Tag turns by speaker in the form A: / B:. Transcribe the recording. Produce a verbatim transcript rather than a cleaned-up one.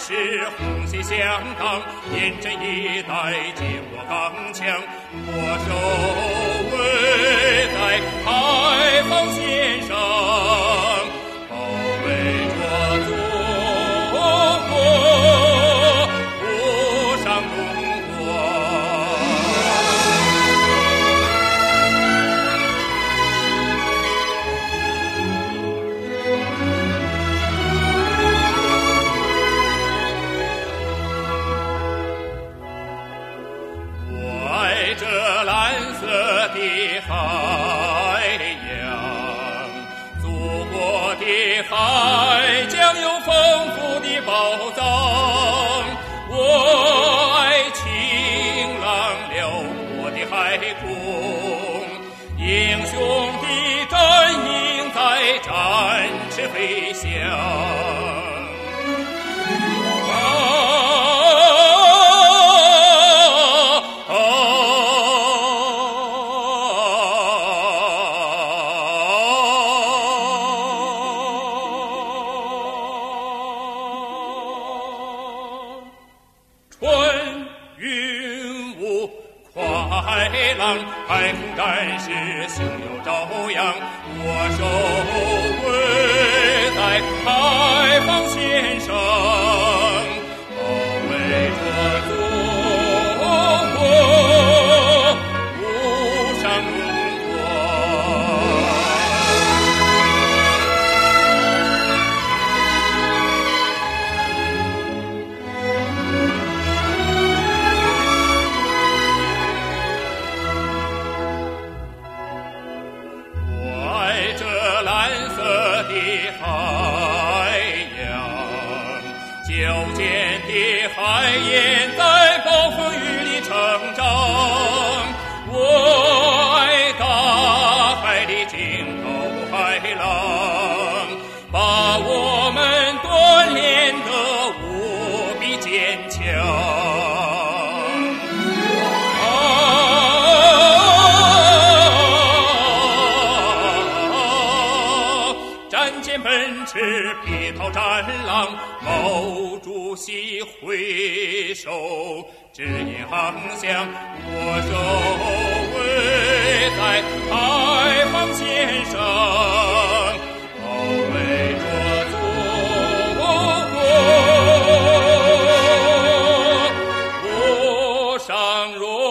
A: 士红旗相当，严阵以待，借我刚强。我守卫在牌坊线上，保卫着祖国，不伤中国。这蓝色的海洋，祖国的海将有丰富的宝藏。我爱晴朗辽阔的海空，英雄的战鹰在展翅飞翔。春云雾，快浪，海空战士胸有朝阳。我守卫在牌坊线上，保卫着祖国，不伤中国。海洋，矫健的海燕在暴风雨里成长。我爱大海的惊涛骇浪，把我们锻炼得无比坚强。奔驰披涛战浪，毛主席挥手指引航向。我守卫在牌坊线上，保卫着祖国，不伤荣